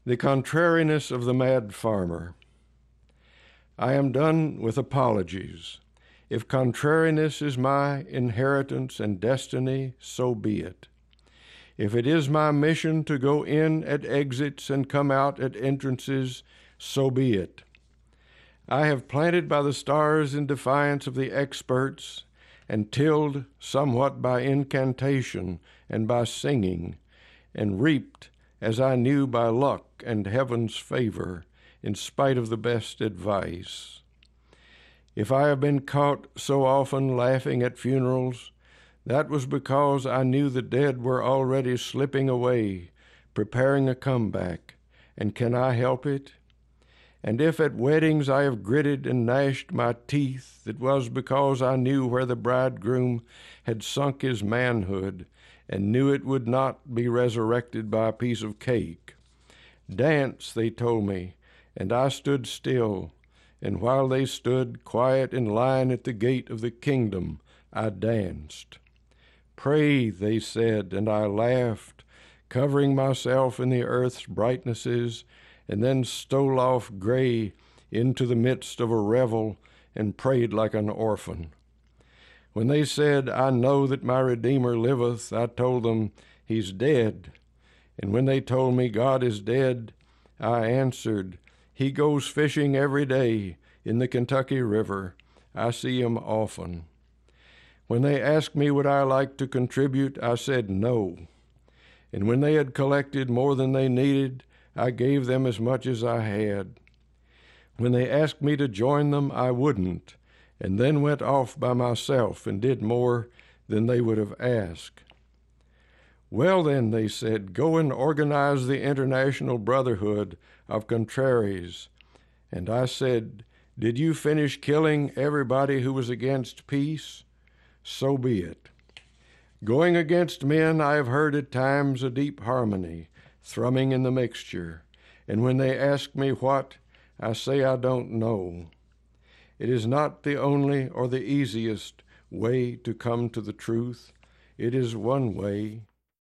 The contrariness of the mad farmer. I am done with apologies. If contrariness is my inheritance and destiny, so be it. If it is my mission to go in at exits and come out at entrances, so be it. I have planted by the stars in defiance of the experts, and tilled somewhat by incantation and by singing, and reaped as I knew by luck and heaven's favor, in spite of the best advice. If I have been caught so often laughing at funerals, that was because I knew the dead were already slipping away, preparing a comeback, and can I help it? And if at weddings I have gritted and gnashed my teeth, it was because I knew where the bridegroom had sunk his manhood and knew it would not be resurrected by a piece of cake. Dance, they told me, and I stood still, and while they stood quiet in line at the gate of the kingdom, I danced. Pray, they said, and I laughed, covering myself in the earth's brightnesses, and then stole off gray into the midst of a revel and prayed like an orphan. When they said, I know that my Redeemer liveth, I told them, He's dead. And when they told me God is dead, I answered, He goes fishing every day in the Kentucky River. I see him often. When they asked me would I like to contribute, I said no. And when they had collected more than they needed, I gave them as much as I had. When they asked me to join them, I wouldn't, and then went off by myself and did more than they would have asked. Well then, they said, go and organize the International Brotherhood of Contraries. And I said, did you finish killing everybody who was against peace? So be it. Going against men, I have heard at times a deep harmony, thrumming in the mixture, and when they ask me what, I say I don't know. It is not the only or the easiest way to come to the truth. It is one way.